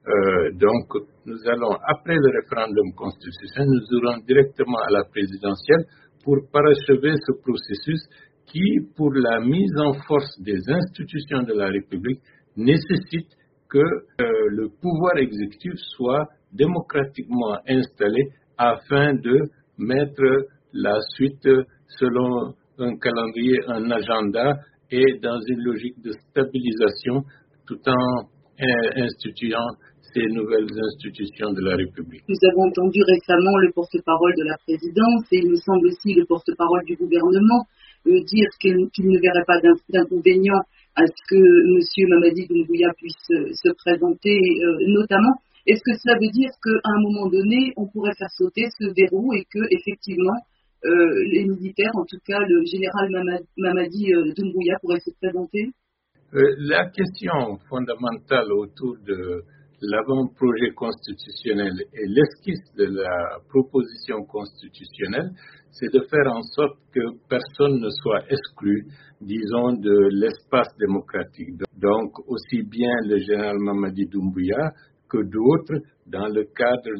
Donc, nous allons, après le référendum constitutionnel, nous irons directement à la présidentielle pour parachever ce processus qui, pour la mise en force des institutions de la République, nécessite que le pouvoir exécutif soit démocratiquement installé afin de mettre la suite selon un calendrier, un agenda et dans une logique de stabilisation tout en instituant ces nouvelles institutions de la République. Nous avons entendu récemment le porte-parole de la présidence et il me semble aussi le porte-parole du gouvernement dire qu'il ne verrait pas d'inconvénient à ce que M. Mamadi Doumbouya puisse se présenter, notamment. Est-ce que cela veut dire qu'à un moment donné, on pourrait faire sauter ce verrou et que, effectivement, les militaires, en tout cas le général Mamadi Doumbouya, pourrait se présenter? La question fondamentale autour de l'avant-projet constitutionnel et l'esquisse de la proposition constitutionnelle, c'est de faire en sorte que personne ne soit exclu, disons, de l'espace démocratique. Donc, aussi bien le général Mamadi Doumbouya que d'autres, dans le cadre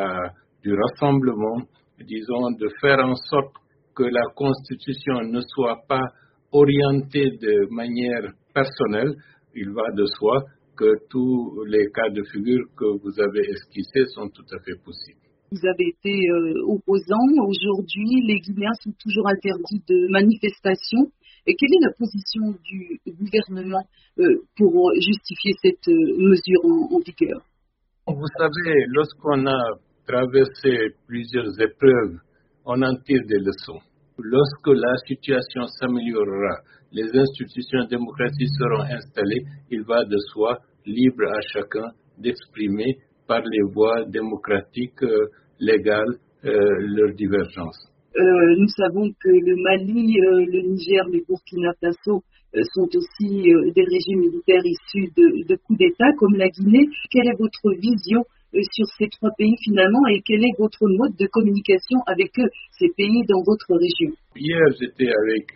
du rassemblement, disons, de faire en sorte que la Constitution ne soit pas orientée de manière personnelle. Il va de soi que tous les cas de figure que vous avez esquissés sont tout à fait possibles. Vous avez été opposant. Aujourd'hui, les Guinéens sont toujours interdits de manifestation. Et quelle est la position du gouvernement pour justifier cette mesure en vigueur? Vous savez, lorsqu'on a traversé plusieurs épreuves, on en tire des leçons. Lorsque la situation s'améliorera, les institutions démocratiques seront installées, il va de soi, libre à chacun d'exprimer par les voies démocratiques, légales, leurs divergences. Nous savons que le Mali, le Niger, le Burkina Faso sont aussi des régimes militaires issus de coups d'État comme la Guinée. Quelle est votre vision sur ces trois pays finalement et quel est votre mode de communication avec eux, ces pays dans votre région? Hier, j'étais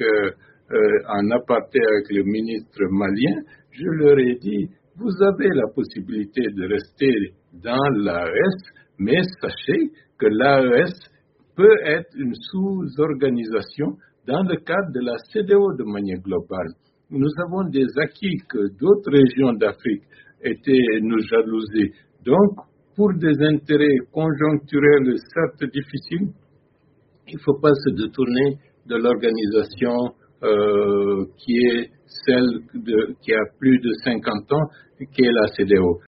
en aparté avec le ministre malien. Je leur ai dit, vous avez la possibilité de rester dans l'AES, mais sachez que l'AES peut être une sous-organisation dans le cadre de la CEDEAO de manière globale. Nous avons des acquis que d'autres régions d'Afrique nous jalousaient. Donc, pour des intérêts conjoncturels certes difficiles, il ne faut pas se détourner de l'organisation qui est celle qui a plus de 50 ans, qui est la CEDEAO.